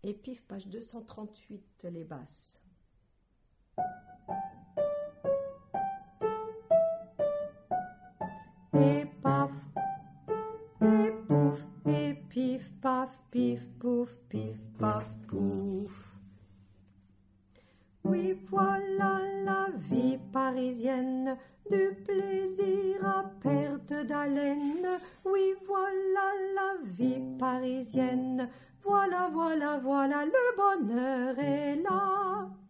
Et pif, page 238, les basses. Et paf, et pouf, et pif, paf, pif, pouf, pouf. Oui, voilà la vie parisienne, du plaisir à perte d'haleine. Oui, voilà la vie parisienne, voilà, le bonheur est là.